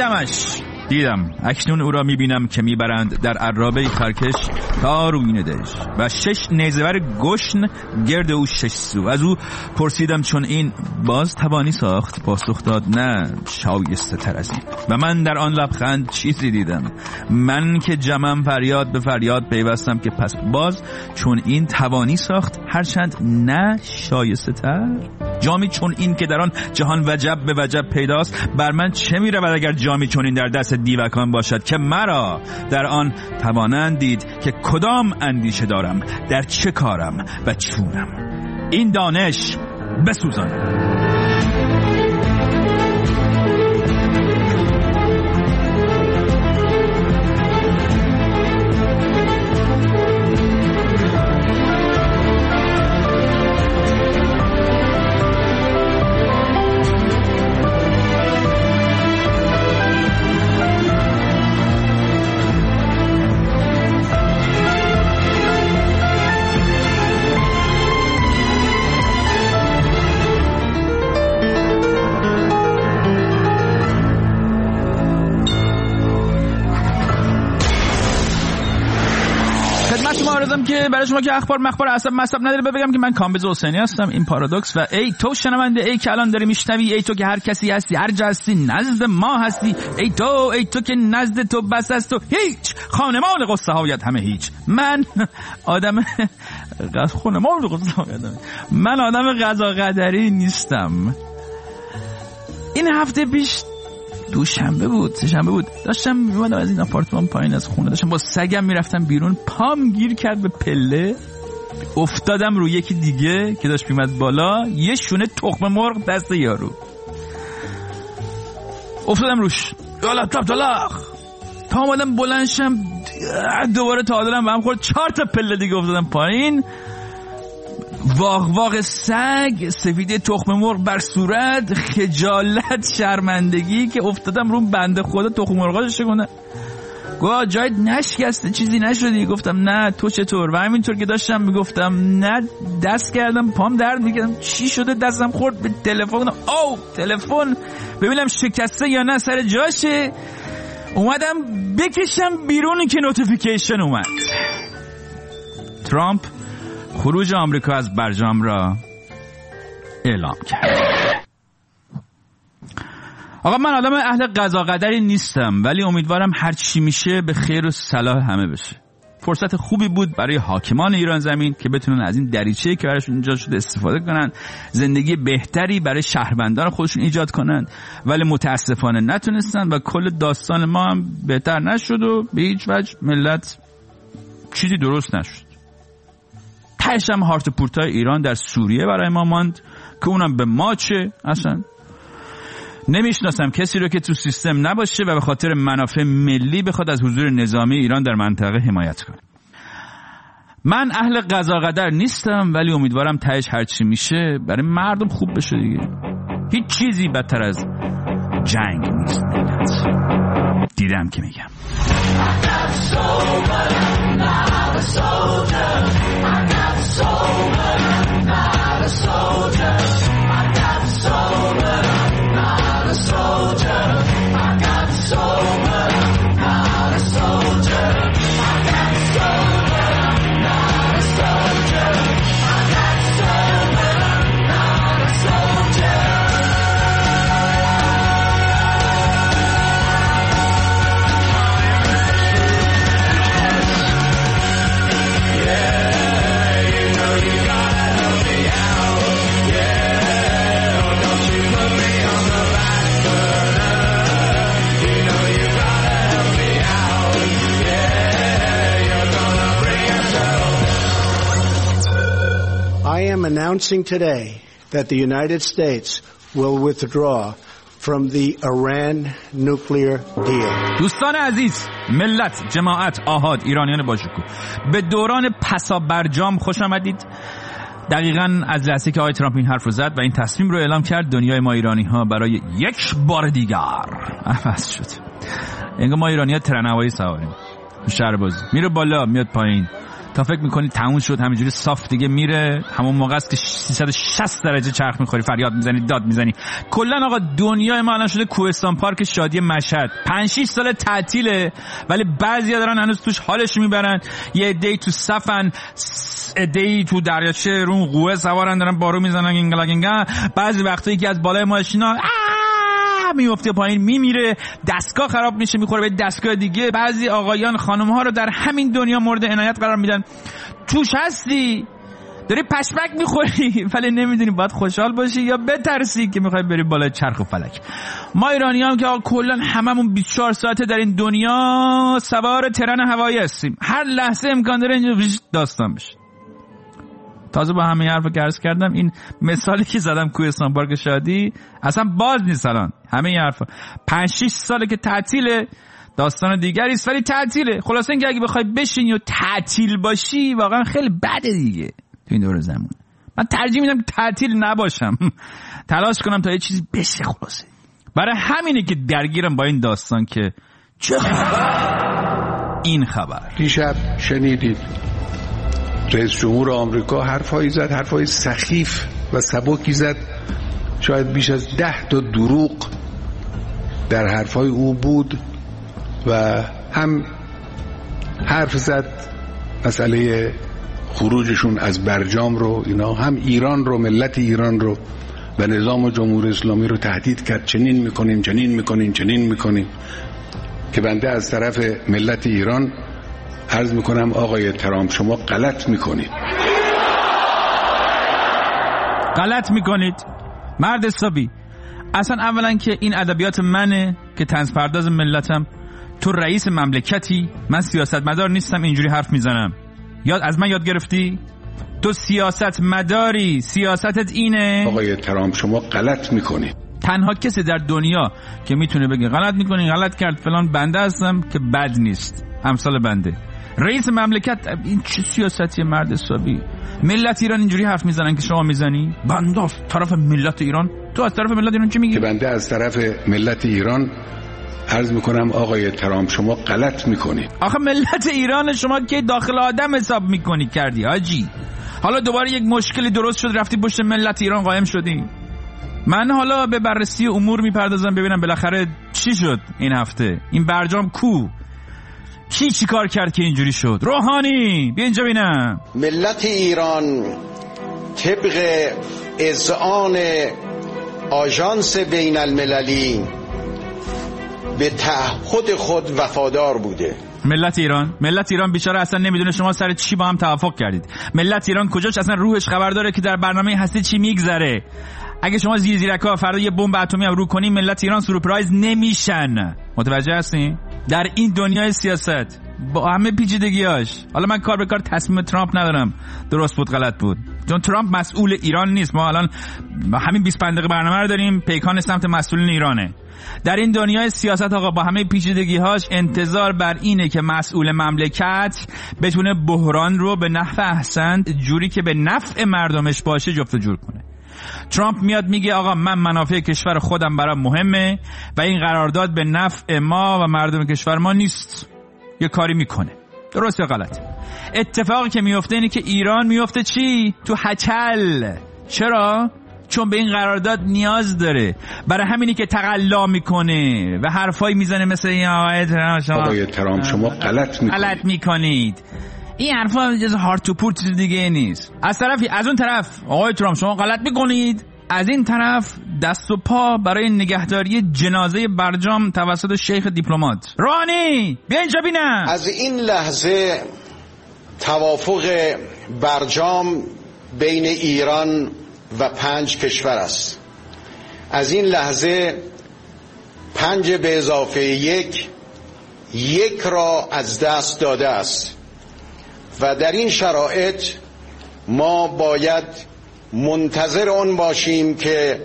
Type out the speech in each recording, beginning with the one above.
دیدم اکنون او را میبینم که میبرند در عرابه خرکش تا روین دژ و 6 نیزه‌ور گشن گرد او 6 سو. از او پرسیدم چون این باز توانی ساخت؟ پاسخ داد نه، شایسته تر از این. و من در آن لبخند چیزی دیدم. من که جمعم فریاد به فریاد پیوستم که پس باز چون این توانی ساخت، هرچند نه شایسته تر. جامی چون این که در آن جهان وجب به وجب پیداست، بر من چه می رود اگر جامی چون این در دست دیوکان باشد که مرا در آن توانند دید که کدام اندیشه دارم، در چه کارم و چونم. این دانش بسوزان. که برای شما که اخبار مخبار عصب مصب نداره بگم که من کامبیز حسینی هستم. این پارادوکس. و ای تو شنونده، ای که الان داری میشنوی، ای تو که هر کسی هستی، هر جا هستی، نزد ما هستی، ای تو که نزد تو بس است و هیچ، خانمان قصه هایت همه هیچ. من آدم خانمان قصه هایت، من آدم قضا قدری نیستم. این هفته پیش دوشنبه بود، سه‌شنبه بود، داشتم میومدم از این آپارتمان پایین از خونه، داشتم با سگم میرفتم بیرون، پام گیر کرد به پله، افتادم روی یکی دیگه که داشت میمد بالا، یه شونه تخم مرغ دست یارو، افتادم روش، یالا طلاق. تا اومدم بلندشم دوباره تعادلم به هم خورد، 4 تا پله دیگه افتادم پایین. واق سگ، سفیده تخم مرغ بر صورت، خجالت، شرمندگی که افتادم رو بنده خدا تخم مرغاشو شکونه. گفت جایت نشکسته، چیزی نشدی؟ گفتم نه، تو چطور؟ و همینطور که داشتم میگفتم نه، دست کردم پام درد میکردم، چی شده؟ دستم خورد به تلفن. او تلفن ببینم شکسته یا نه، سر جاشه. اومدم بکشم بیرون که نوتیفیکیشن اومد. ترامپ خروج آمریکا از برجام را اعلام کرد. آقا من آدم اهل قضا قدری نیستم، ولی امیدوارم هر چی میشه به خیر و صلاح همه بشه. فرصت خوبی بود برای حاکمان ایران زمین که بتونن از این دریچه‌ای که براشون ایجاد شده استفاده کنن، زندگی بهتری برای شهروندان خودشون ایجاد کنن، ولی متاسفانه نتونستن و کل داستان ما هم بهتر نشد و به هیچ وجه ملت چیزی درست نشد. تهشم هارت پورتای ایران در سوریه برای ما ماند که اونم به ما چه؟ اصلا نمیشناسم کسی رو که تو سیستم نباشه و به خاطر منافع ملی بخواد از حضور نظامی ایران در منطقه حمایت کنه. من اهل قضا قدر نیستم، ولی امیدوارم تهش هرچی میشه برای مردم خوب بشه دیگه. هیچ چیزی بدتر از جنگ نیست. دیدم که میگم I am announcing today that the United States will withdraw from the Iran nuclear deal. دوستان عزیز، ملت، جماعت، آحاد، ایرانیان باشکوه، به دوران پسا برجام خوش آمدید. دقیقاً از لحظه که آقای ترامپ این حرف رو زد و این تصمیم رو اعلام کرد، دنیای ما ایرانی ها برای یک بار دیگر عوض شد. انگار ما ایرانی ها ترن هوایی سواریم، شهر بازی میره بالا میاد پایین، تا فکر میکنی تموم شد همینجوری صاف دیگه میره، همون موقع است که 360 درجه چرخ میخوری، فریاد میزنی، داد میزنی. کلا آقا دنیای ما الان شده کوهستان پارک شادی مشهد. 5-6 سال تعطیله ولی بعضیا دارن هنوز توش حالش میبرن. یه عده‌ای تو صفن، عده‌ای تو دریاچه رو قوه سوارن دارن بارو میزنن گینگلا. بعضی وقتا یکی از بالای ماشینا میفته پایین میمیره، دستگاه خراب میشه میخوره به دستگاه دیگه. بعضی آقایان خانم ها رو در همین دنیا مورد عنایت قرار میدن. توش هستی داری پشمک میخوری ولی نمیدونی باید خوشحال باشی یا بترسی که میخوای بری بالای چرخ و فلک. ما ایرانی هم که کلا هممون 24 ساعته در این دنیا سوار ترن هوایی هستیم، هر لحظه امکان داره اینجا داستان بشه. تازه با همه حرفو که عرض کردم این مثالی که زدم کوهستان پارک شادی اصلا باز نیست. الان همه حرفا 5-6 ساله که تعطیله، داستان دیگری است ولی تعطیله. خلاصه اینکه اگه بخوای بشینی و تعطیل باشی واقعا خیلی بده دیگه تو این دور زمان. من ترجیح میدم که تعطیل نباشم، تلاش کنم تا یه چیزی بشه. خلاصه برای همینه که درگیرم با این داستان که چه خبر. این خبر دیشب شنیدید رئیس جمهور آمریکا حرفایی زد، حرفای سخیف و سبکی زد. شاید بیش از 10 تا دروغ در حرفای او بود و هم حرف زد مسئله خروجشون از برجام رو، اینا هم ایران رو، ملت ایران رو و نظام جمهوری اسلامی رو تهدید کرد. چنین میکنیم که بنده از طرف ملت ایران عرض میکنم آقای ترامپ شما غلط میکنید مرد حسابی. اصلا اولا که این ادبیات منه که طنز پرداز ملتم. تو رئیس مملکتی، من سیاستمدار نیستم اینجوری حرف میزنم. از من یاد گرفتی؟ تو سیاست مداری، سیاستت اینه. آقای ترامپ شما غلط میکنید. تنها کسی در دنیا که میتونه بگه غلط میکنی، غلط کرد فلان، بنده هستم که بد نیست، امثال بنده. رئیس مملکت این چه سیاستی مرد حسابی؟ ملت ایران اینجوری حرف میزنن که شما میزنی؟ بنده از طرف ملت ایران، تو از طرف ملت ایران چی میگی؟ که بنده از طرف ملت ایران عرض میکنم آقای ترامپ شما غلط میکنید. آخه ملت ایران شما که داخل آدم حساب میکنی کردی حاجی. حالا دوباره یک مشکلی درست شد رفتی پشت ملت ایران قایم شدی. من حالا به بررسی امور میپردازم ببینم بالاخره چی شد این هفته. این برجام کو؟ کی چی کار کرد که اینجوری شد؟ روحانی بیا اینجا ببینم. ملت ایران طبق اذعان آژانس بین المللی به تعهد خود وفادار بوده. ملت ایران بیچاره اصلا نمیدونه شما سر چی با هم توافق کردید. ملت ایران کجاش اصلا روحش خبر داره که در برنامه هستی چی میگذره. اگه شما زیرزیرکا فردا یه بمب اتمی هم رو کنی ملت ایران سورپرایز نمیشن. متوجه هستین؟ در این دنیای سیاست با همه پیچیدگیاش. حالا من کار به کار تصمیم ترامپ ندارم درست بود غلط بود، چون ترامپ مسئول ایران نیست. ما الان همین 25 دقیقه برنامه رو داریم، پیکان سمت مسئولین ایرانه. در این دنیای سیاست آقا با همه پیچیدگی‌هاش انتظار بر اینه که مسئول مملکت بتونه بحران رو به نحو احسن، جوری که به نفع مردمش باشه جفت و جور کنه. ترامپ میاد میگه آقا من منافع کشور خودم برام مهمه و این قرارداد به نفع ما و مردم کشور ما نیست. یه کاری میکنه، درست یا غلط؟ اتفاقی که میفته اینه که ایران میفته چی؟ تو هچل. چرا؟ چون به این قرارداد نیاز داره. برای همینی که تقلا میکنه و حرفایی میزنه مثل این آقای ترامپ شما غلط میکنید. این حرفا جز هارت تو پور چیز دیگه نیست. از اون طرف آقای ترامپ شما غلط میکنید، از این طرف دست و پا برای نگهداری جنازه برجام توسط شیخ دیپلمات. روحانی بیا اینجا ببینم. از این لحظه توافق برجام بین ایران و 5 کشور است. از این لحظه 5 به اضافه 1 را از دست داده است و در این شرایط ما باید منتظر آن باشیم که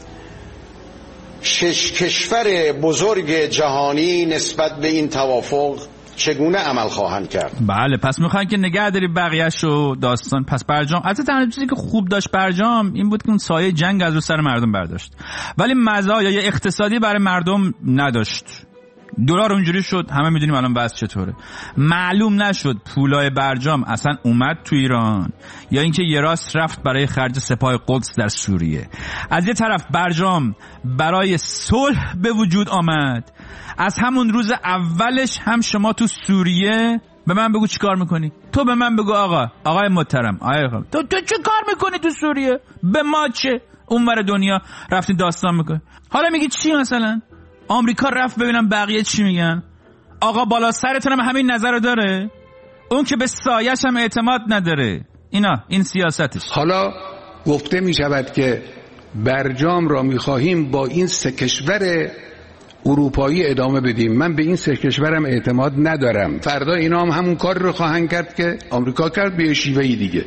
6 کشور بزرگ جهانی نسبت به این توافق چگونه عمل خواهند کرد. بله، پس میخواین که نگه داری بقیه‌شو داستان. پس برجام البته تنها چیزی که خوب داشت برجام این بود که اون سایه جنگ از رو سر مردم برداشت، ولی مزایای اقتصادی برای مردم نداشت. دلار اونجوری شد، همه میدونیم الان بحث چطوره. معلوم نشد پولای برجام اصلا اومد تو ایران یا اینکه یه راست رفت برای خرج سپاه قدس در سوریه. از یه طرف برجام برای صلح به وجود آمد، از همون روز اولش هم شما تو سوریه به من بگو چی کار میکنی؟ تو به من بگو آقای محترم، تو چی کار میکنی تو سوریه؟ به ما چه؟ اونور دنیا رفتی داستان میکنی. حالا میگی چی مثلا؟ آمریکا رفت ببینم بقیه چی میگن. آقا بالا سرتون هم همین نظر رو داره؟ اون که به سایش هم اعتماد نداره. این سیاستش. حالا گفته میشود که برجام را میخواهیم با این 3 کشور اروپایی ادامه بدیم. من به این 3 کشورم اعتماد ندارم. فردا اینا هم همون کار رو خواهند کرد که آمریکا کرد به شیوهی دیگه.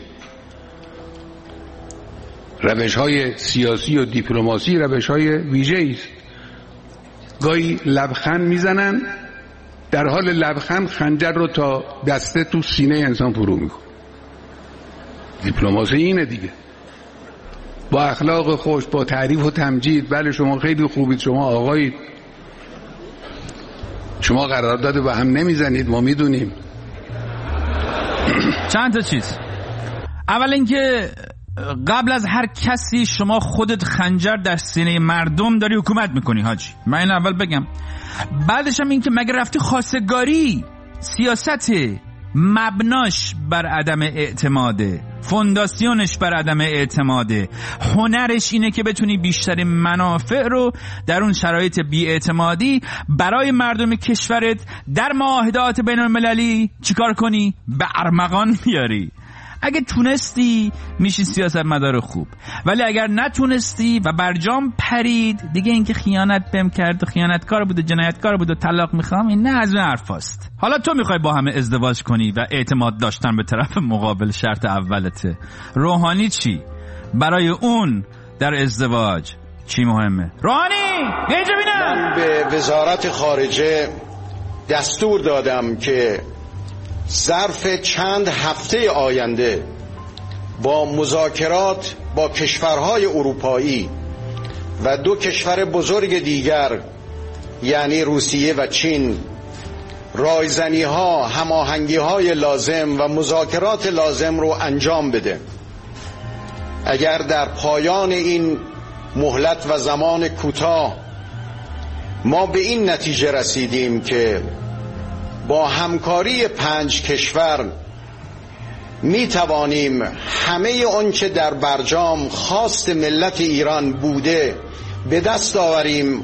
روش‌های سیاسی و دیپلماسی روش‌های ویژه‌ای است. گاهی لبخند میزنن، در حال لبخند خنجر رو تا دسته تو سینه انسان فرو میکنه. دیپلماسی اینه دیگه. با اخلاق خوش، با تعریف و تمجید، بله شما خیلی خوبید، شما آقایید، شما قرارداد با هم نمیزنید، ما میدونیم. چند تا چیز. اول اینکه قبل از هر کسی شما خودت خنجر در سینه مردم داری حکومت میکنی حاجی. من این اول بگم. بعدش هم این که مگه رفتی خواستگاری؟ سیاست مبناش بر عدم اعتماده، فونداسیونش بر عدم اعتماده، هنرش اینه که بتونی بیشتر منافع رو در اون شرایط بی‌اعتمادی برای مردم کشورت در معاهدات بین المللی چیکار کنی؟ به ارمغان بیاری. اگه تونستی میشی سیاستمدار خوب، ولی اگر نتونستی و برجام پرید دیگه، اینکه خیانت بهم کرد و خیانتکار بود و جنایتکار بود و طلاق میخوام، این نه از اون حرفاست. حالا تو میخوای با همه ازدواج کنی و اعتماد داشتن به طرف مقابل شرط اولته. روحانی چی؟ برای اون در ازدواج چی مهمه؟ روحانی اینجا ببینم. من به وزارت خارجه دستور دادم که ظرف چند هفته آینده با مذاکرات با کشورهای اروپایی و 2 کشور بزرگ دیگر یعنی روسیه و چین رایزنی ها، هماهنگی های لازم و مذاکرات لازم رو انجام بده. اگر در پایان این مهلت و زمان کوتاه ما به این نتیجه رسیدیم که با همکاری 5 کشور می توانیم همه آنچه در برجام خواست ملت ایران بوده به دست آوریم،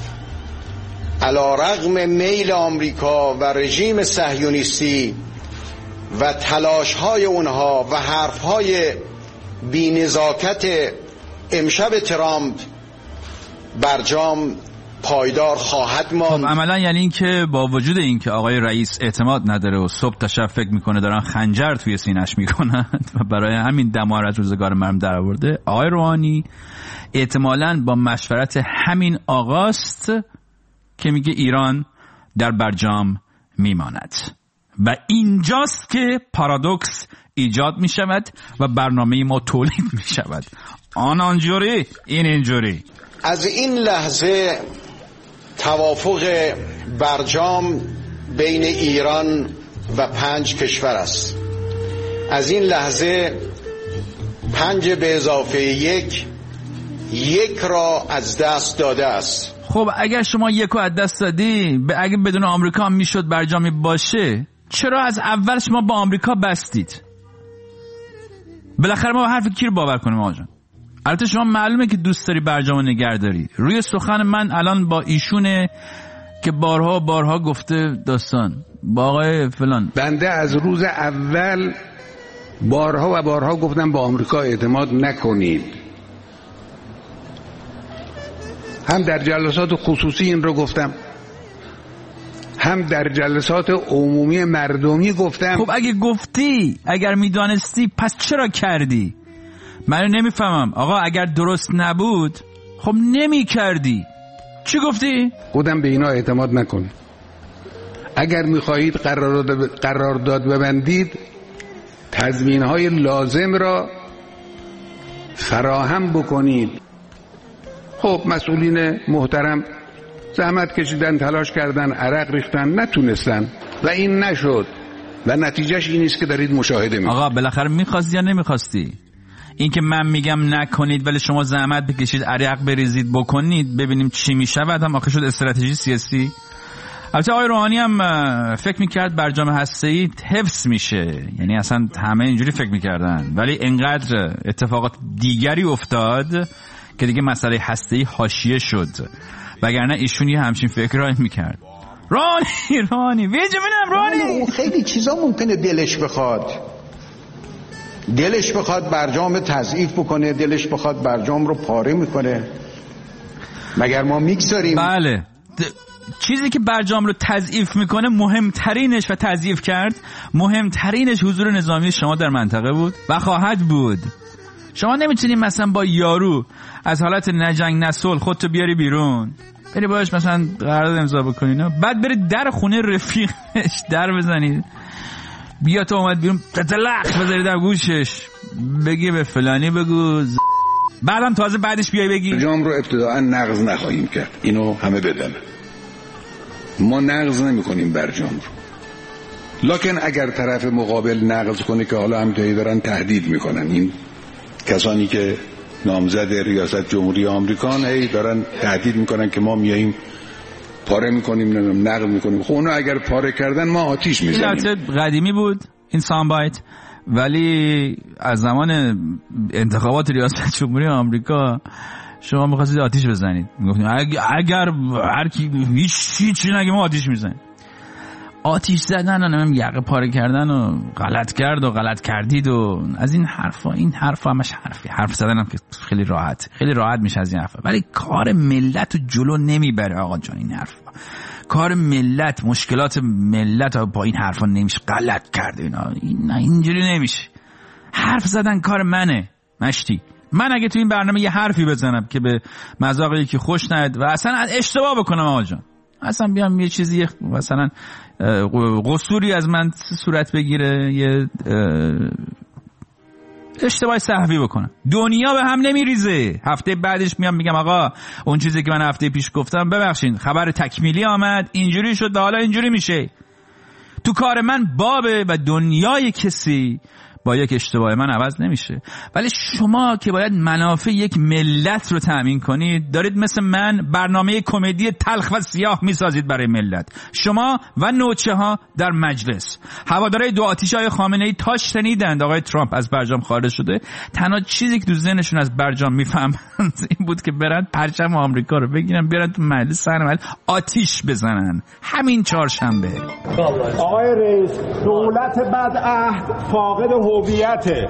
علیرغم میل آمریکا و رژیم صهیونیستی و تلاش‌های اونها و حرف‌های بی‌نزاکت امشب ترامپ، برجام پایدار خواهد ماند. خب عملا یعنی این که با وجود این که آقای رئیس اعتماد نداره و صبح تا شب فکر میکنه دارن خنجر توی سینه‌اش میکنند و برای همین دمار از روزگار مرم در آورده، آقای روحانی احتمالاً با مشورت همین آقاست که میگه ایران در برجام میماند و اینجاست که پارادوکس ایجاد میشود و برنامه ما تولید میشود. آن آنجوری، این اینجوری. از این لحظه توافق برجام بین ایران و 5 کشور است. از این لحظه 5 به اضافه 1 را از دست داده است. خب اگر شما 1 رو از دست دادی، اگه بدون آمریکا هم میشد برجامی باشه، چرا از اول شما با آمریکا بستید؟ بالاخره ما حرف کی رو باور کنیم آقا جان؟ البته شما معلومه که دوست داری برجام نگه داری. روی سخن من الان با ایشونه که بارها گفته داستان با آقای فلان. بنده از روز اول بارها گفتم با آمریکا اعتماد نکنید. هم در جلسات خصوصی این رو گفتم، هم در جلسات عمومی مردمی گفتم. خب اگه گفتی، اگر میدانستی، پس چرا کردی؟ من نمیفهمم آقا. اگر درست نبود خب نمی کردی. چی گفتی؟ خودم به اینا اعتماد نکن. اگر میخواهید قرارداد ببندید، تضمینهای لازم را فراهم بکنید. خب مسئولین محترم زحمت کشیدن، تلاش کردن، عرق ریختن، نتونستن و این نشد و نتیجهش این است که دارید مشاهده میکنید. آقا بالاخره میخواستی یا نمیخواستی؟ این که من میگم نکنید ولی شما زحمت بکشید، عرق بریزید، بکنید ببینیم چی میشه، بعد هم آخه شد استراتژی سیاسی. البته آقای روحانی هم فکر میکرد برجام هسته‌ای حفظ میشه، یعنی اصلا همه اینجوری فکر میکردن، ولی انقدر اتفاقات دیگری افتاد که دیگه مسئله هسته‌ای حاشیه شد، وگرنه ایشون یه همچین فکرایی میکرد. رانی ویجه بینم رانی. خیلی چیزا ممکنه دلش بخواد برجام تضعیف بکنه، دلش بخواد برجام رو پاره میکنه، مگر ما میگذاریم؟ بله، چیزی که برجام رو تضعیف میکنه مهمترینش و تضعیف کرد مهمترینش حضور نظامی شما در منطقه بود و خواهد بود. شما نمیتونید مثلا با یارو از حالت نجنگ نسل خودتو بیاری بیرون، بری باش مثلا قرارداد امضا بکنید، بعد بری در خونه رفیقش در بزنید، بیا تو اومد بیرون تتلخ بذاری در گوشش بگی به فلانی بگو بعدم تازه بعدش بیای بگی. برجام رو ابتداعا نقض نخواهیم کرد، اینو همه بدونن. ما نقض نمی کنیم برجام رو، لکن اگر طرف مقابل نقض کنه که حالا همینطوری دارن تهدید میکنن، این کسانی که نامزد ریاست جمهوری آمریکان هی دارن تهدید میکنن که ما میاییم پاره میکنیم، نقض میکنیم. خب اونا اگر پاره کردن ما آتیش میزنیم. البته قدیمی بود این سامبایت، ولی از زمان انتخابات ریاست جمهوری آمریکا شما می‌خواستید آتیش بزنید، میگفتید اگر هر کی هیچ نگه ما آتیش میزنیم. آتیش زدن و نمیم یقه پاره کردن و غلط کرد و غلط کردید و از این حرفا، این حرفا همش حرف زدن هم که خیلی راحت میشه از این حرفا، ولی کار ملت رو جلو نمیبره آقا جان. این حرفا کار ملت، مشکلات ملت با این حرفا نمیشه. غلط کرده اینا اینجوری نمیشه. حرف زدن کار منه مشتی. من اگه تو این برنامه یه حرفی بزنم که به مذاق یکی خوش نیاد و اصلا اشتباه بکنم آقا جان، اصلا بیام یه چیزی مثلا قصوری از من صورت بگیره، یه اشتباه صحوی بکنم، دنیا به هم نمیریزه. هفته بعدش میام میگم آقا اون چیزی که من هفته پیش گفتم ببخشید خبر تکمیلی آمد، اینجوری شد و حالا اینجوری میشه. تو کار من بابه و دنیای کسی با یک اشتباه من عوض نمیشه. ولی شما که باید منافع یک ملت رو تأمین کنید، دارید مثل من برنامه کمدی تلخ و سیاه میسازید برای ملت. شما و نوچه ها در مجلس هوادارهای دو آتیش‌های خامنه‌ای تا شنیدند آقای ترامپ از برجام خارج شده، تنها چیزی که تو ذهنشون از برجام میفهمند این بود که برن پرچم آمریکا رو بگیرن بیارن تو مجلس، سر آتیش بزنن. همین چهارشنبه آقای رئیس، دولت بدعهد فاقد هویته.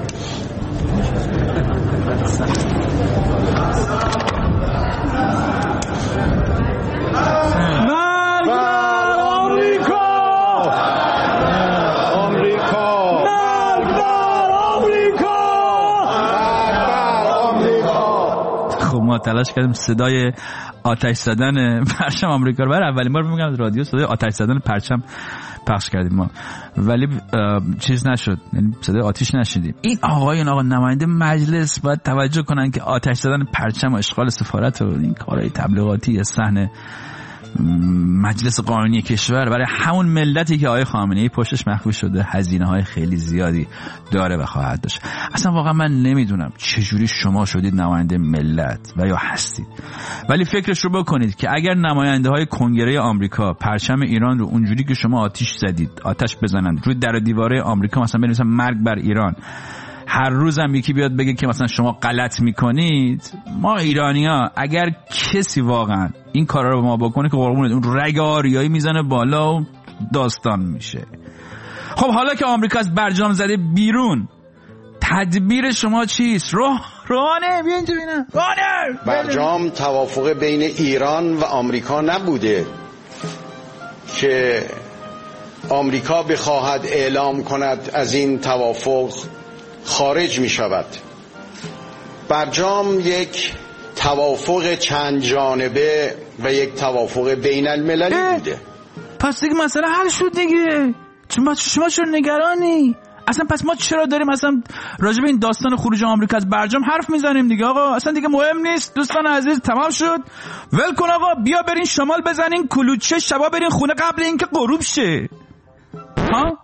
ما تلاش کردیم صدای آتش زدن پرچم آمریکا رو برای اولین بار میگم رادیو صدای آتش زدن پرچم پخش کردیم ما، ولی چیز نشد، یعنی صدای آتش نشدیم. این آقا نماینده مجلس باید توجه کنن که آتش زدن پرچم و اشغال سفارت و این کارهای تبلیغاتی صحنه مجلس قانونی کشور برای همون ملتی که آقای خامنه‌ای پشتش مخفی شده هزینه‌های خیلی زیادی داره و خواهد داشت. اصلا واقعا من نمیدونم چجوری شما شدید نماینده ملت و یا هستید، ولی فکرش رو بکنید که اگر نماینده‌های کنگره آمریکا پرچم ایران رو اونجوری که شما آتش بزنن روی در و دیواره آمریکا، مثلا بنویسن مرگ بر ایران، هر روزم یکی بیاد بگه که مثلا شما غلط میکنید، ما ایرانی‌ها اگر کسی واقعا این کارا رو به ما بکنه که قربونت اون رگ آریایی میزنه بالا و داستان میشه. خب حالا که آمریکا از برجام زده بیرون، تدبیر شما چیست؟ روحانه بیا اینجا ببینم. برجام توافق بین ایران و آمریکا نبوده که آمریکا بخواهد اعلام کند از این توافق خارج می شود. برجام یک توافق چند جانبه و یک توافق بین المللی بوده. پس دیگه مسئله حل شد دیگه. شما چرا نگرانی؟ اصلا پس ما چرا داریم اصلا راجع به این داستان خروج آمریکا از برجام حرف میزنیم دیگه آقا؟ اصلا دیگه مهم نیست دوستان عزیز، تمام شد. ول کن آقا، بیا برین شمال بزنین کلوچه، شبا برین خونه قبل اینکه غروب شه. ها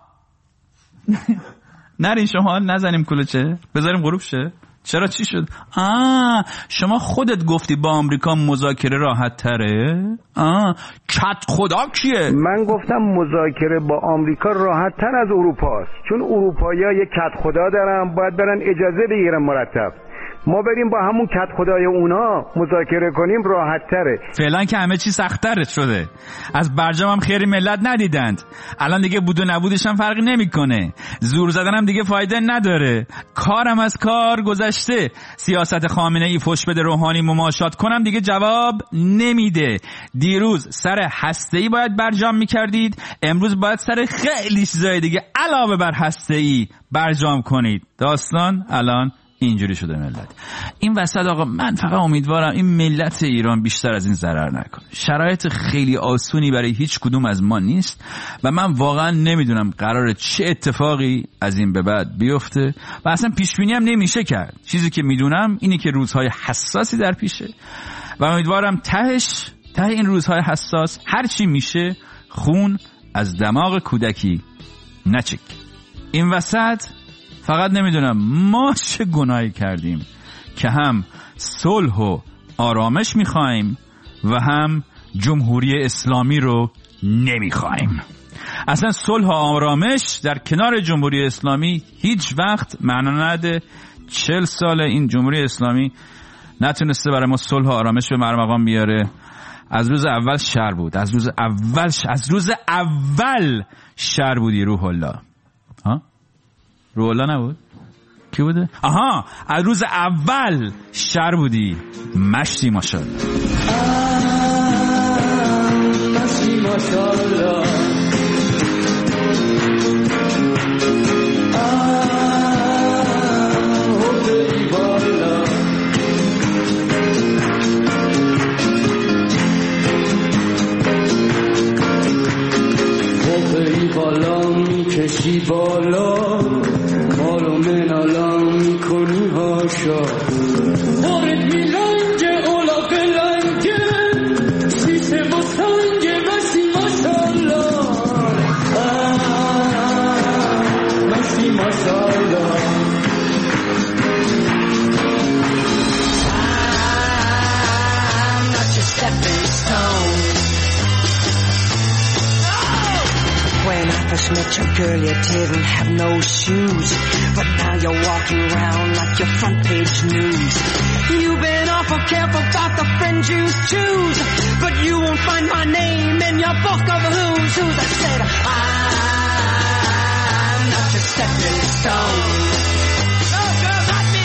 نرین شمال، نزنیم کلوچه، بذاریم غروب شه. چرا چی شد؟ شما خودت گفتی با آمریکا مذاکره راحت تره؟ کت خدا کیه؟ من گفتم مذاکره با آمریکا راحت تر از اروپاست، چون اروپایی‌ها یه کت خدا دارن، باید برن اجازه بگیرن مرتب. ما بریم با همون کت خدای اونا مذاکره کنیم راحت تره. فعلا که همه چی سخت‌تر شده. از برجام هم خیری ملت ندیدند. الان دیگه بود و نبودش هم فرقی نمیکنه. زور زدن هم دیگه فایده نداره. کارم از کار گذشته. سیاست خامنه‌ای فوش بده روحانی مماشات کنم دیگه جواب نمیده. دیروز سر هسته‌ای باید برجام میکردید، امروز باید سر خیلی چیزای دیگه علاوه بر هسته‌ای برجام کنید. داستان الان اینجوری شده ملت. این وسط آقا من فقط امیدوارم این ملت ایران بیشتر از این ضرر نکنه. شرایط خیلی آسونی برای هیچ کدوم از ما نیست و من واقعا نمیدونم قراره چه اتفاقی از این به بعد بیفته و اصلا پیش بینی هم نمیشه کرد. چیزی که میدونم اینی که روزهای حساسی در پیشه و امیدوارم ته این روزهای حساس هر چی میشه خون از دماغ کودکی نچک. این وسط فقط نمیدونم ما چه گناهی کردیم که هم صلح و آرامش میخوایم و هم جمهوری اسلامی رو نمیخوایم. اصلا صلح و آرامش در کنار جمهوری اسلامی هیچ وقت معنا نده. 40 سال این جمهوری اسلامی نتونسته برای ما صلح و آرامش به مرمقام بیاره. از روز اول شر بود. از روز اول شر بودی. روح الله روح الله نبود؟ کی بوده؟ از روز اول شر بودی. مشتی ماشاءالله. مشتی ماشاءالله. بالا میکشی بالا مالو منالا میکنی هاشا وارد میلنگه اولا بلنگه سیسه با سنگه بسی ماشالله بسی ماشالله I'm not your stepping stone. When I first met your girl, you didn't have no shoes, but now you're walking around like your front page news. You've been awful careful about the friends you choose, but you won't find my name in your book of who's. I said, I'm not your stepping stone. No, girl, not me.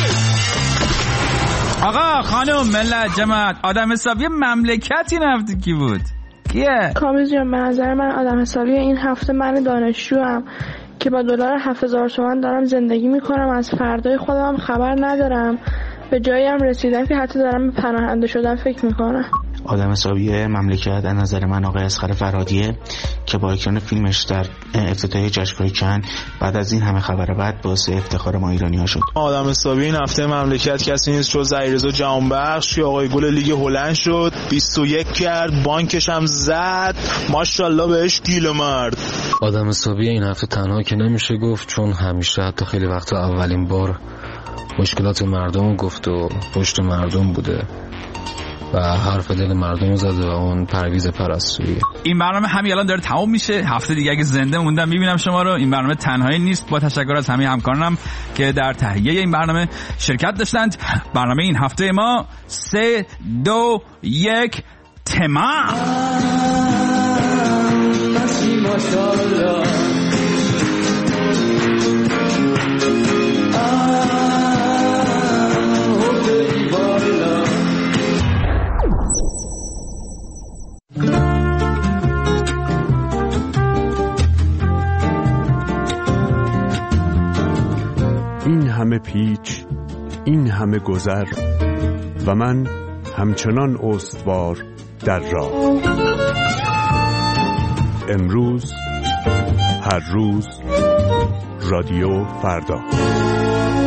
آقا خانم ملت جماعت آدم حسابی مملکت این هفته کی بود؟ کیه؟ کامیز جان به نظر من آدم حسابی این هفته من دانشجوام که با دلار 7000 تومان دارم زندگی میکنم، از فردای خودم خبر ندارم، به جایی هم رسیدم که حتی دارم به پناهنده شدن فکر میکنم. آدم حسابی مملکت از نظر من آقای اصغر فرهادیه که با اکران فیلمش در افتتاحیه جشنواره کن بعد از این همه خبر بعد باعث افتخار ما ایرانی ها شد. آدم حسابی این هفته مملکت کسی نیست جز علیرضا جهانبخش. آقای گل لیگ هلند شد، 21 کرد، بانکش هم زد، ماشاءالله بهش گیل مرد. آدم حسابی این هفته تنها که نمیشه گفت، چون همیشه حتی خیلی وقتا اولین بار مشکلات مردم گفت و پشت مردم بوده و حرف دل مردم زده و اون پرویز پرستویی. این برنامه همین الان داره تمام میشه. هفته دیگه اگه زنده موندم میبینم شما رو. این برنامه تنهایی نیست، با تشکر از همه همکارانم که در تهیه این برنامه شرکت داشتند. برنامه این هفته ما 3 2 1 تمام. این همه پیچ، این همه گذر و من همچنان استوار در راه. امروز هر روز رادیو فردا.